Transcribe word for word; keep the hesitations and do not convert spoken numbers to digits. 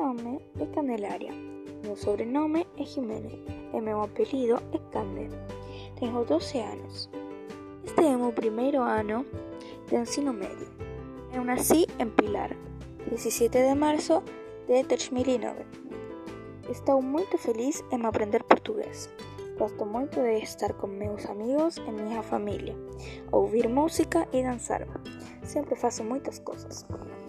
nome é Candelaria, meu sobrenome é Jiménez e meu apelido é Cande. Tenho doze anos. Este é o meu primeiro ano de ensino médio. Eu nasci em Pilar, dezessete de março de dois mil e nove. Estou muito feliz em aprender português. Gosto muito de estar com meus amigos e minha família, ouvir música e dançar. Sempre faço muitas coisas.